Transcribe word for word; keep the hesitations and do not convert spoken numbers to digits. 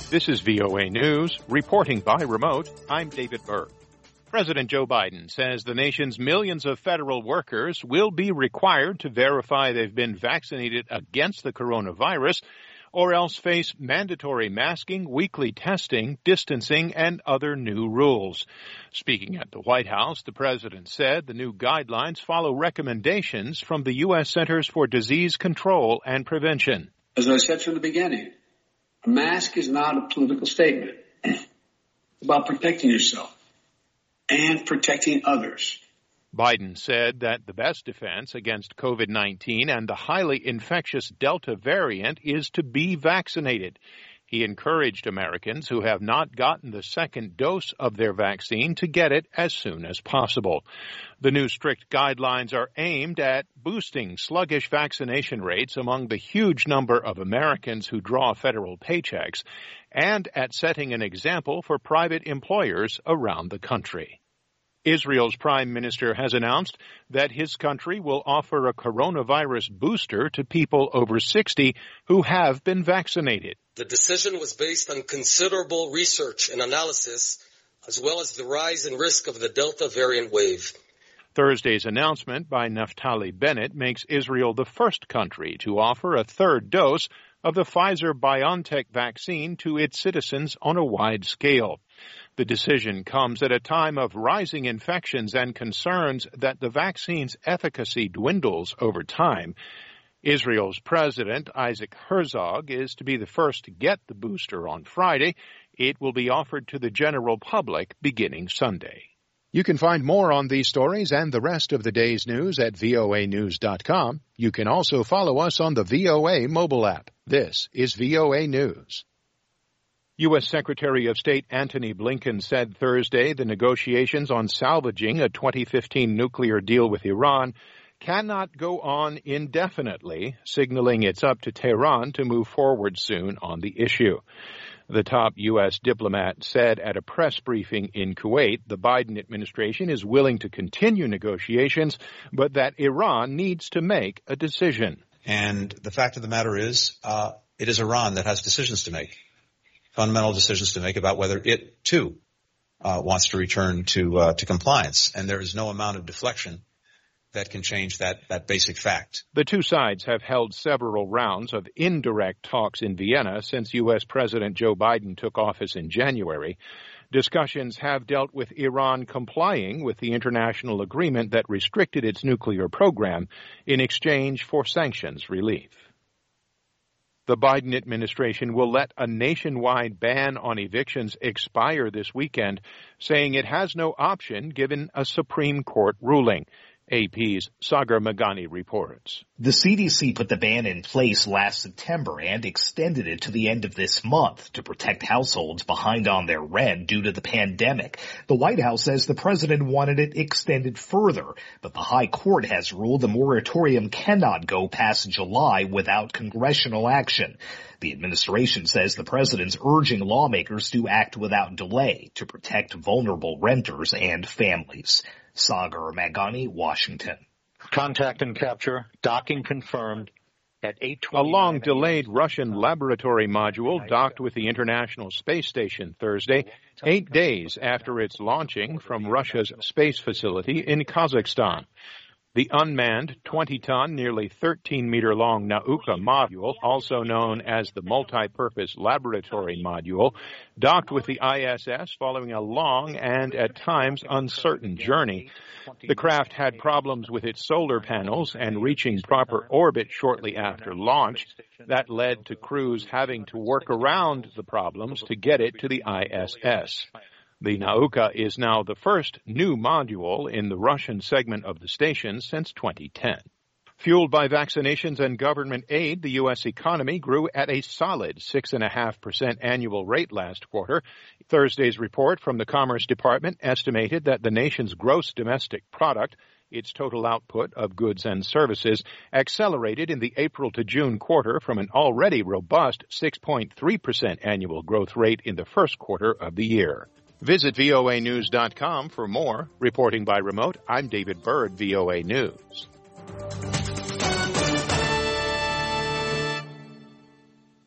This is V O A News, reporting by remote. I'm David Berg. President Joe Biden says the nation's millions of federal workers will be required to verify they've been vaccinated against the coronavirus or else face mandatory masking, weekly testing, distancing, and other new rules. Speaking at the White House, the president said the new guidelines follow recommendations from the U S Centers for Disease Control and Prevention. As I said from the beginning, a mask is not a political statement. It's about protecting yourself and protecting others. Biden said that the best defense against COVID nineteen and the highly infectious Delta variant is to be vaccinated. He encouraged Americans who have not gotten the second dose of their vaccine to get it as soon as possible. The new strict guidelines are aimed at boosting sluggish vaccination rates among the huge number of Americans who draw federal paychecks and at setting an example for private employers around the country. Israel's prime minister has announced that his country will offer a coronavirus booster to people over sixty who have been vaccinated. The decision was based on considerable research and analysis, as well as the rise in risk of the Delta variant wave. Thursday's announcement by Naftali Bennett makes Israel the first country to offer a third dose of the Pfizer-BioNTech vaccine to its citizens on a wide scale. The decision comes at a time of rising infections and concerns that the vaccine's efficacy dwindles over time. Israel's President Isaac Herzog is to be the first to get the booster on Friday. It will be offered to the general public beginning Sunday. You can find more on these stories and the rest of the day's news at V O A news dot com. You can also follow us on the V O A mobile app. This is V O A News. U S. Secretary of State Antony Blinken said Thursday the negotiations on salvaging a twenty fifteen nuclear deal with Iran cannot go on indefinitely, signaling it's up to Tehran to move forward soon on the issue. The top U S diplomat said at a press briefing in Kuwait the Biden administration is willing to continue negotiations, but that Iran needs to make a decision. And the fact of the matter is, uh, it is Iran that has decisions to make, fundamental decisions to make about whether it, too, uh, wants to return to uh, to compliance. And there is no amount of deflection that can change that, that basic fact. The two sides have held several rounds of indirect talks in Vienna since U S. President Joe Biden took office in January. Discussions have dealt with Iran complying with the international agreement that restricted its nuclear program in exchange for sanctions relief. The Biden administration will let a nationwide ban on evictions expire this weekend, saying it has no option given a Supreme Court ruling. A P's Sagar Meghani reports. The C D C put the ban in place last September and extended it to the end of this month to protect households behind on their rent due to the pandemic. The White House says the president wanted it extended further, but the High Court has ruled the moratorium cannot go past July without congressional action. The administration says the president's urging lawmakers to act without delay to protect vulnerable renters and families. Sagar Meghani, Washington. Contact and capture. Docking confirmed at eight twenty. A long-delayed Russian laboratory module docked with the International Space Station Thursday, eight days after its launching from Russia's space facility in Kazakhstan. The unmanned twenty-ton, nearly thirteen-meter-long Nauka module, also known as the Multi-Purpose Laboratory Module, docked with the I S S following a long and, at times, uncertain journey. The craft had problems with its solar panels and reaching proper orbit shortly after launch. That led to crews having to work around the problems to get it to the I S S. The Nauka is now the first new module in the Russian segment of the station since twenty ten. Fueled by vaccinations and government aid, the U S economy grew at a solid six point five percent annual rate last quarter. Thursday's report from the Commerce Department estimated that the nation's gross domestic product, its total output of goods and services, accelerated in the April to June quarter from an already robust six point three percent annual growth rate in the first quarter of the year. Visit V O A news dot com for more. Reporting by remote, I'm David Byrd, V O A News.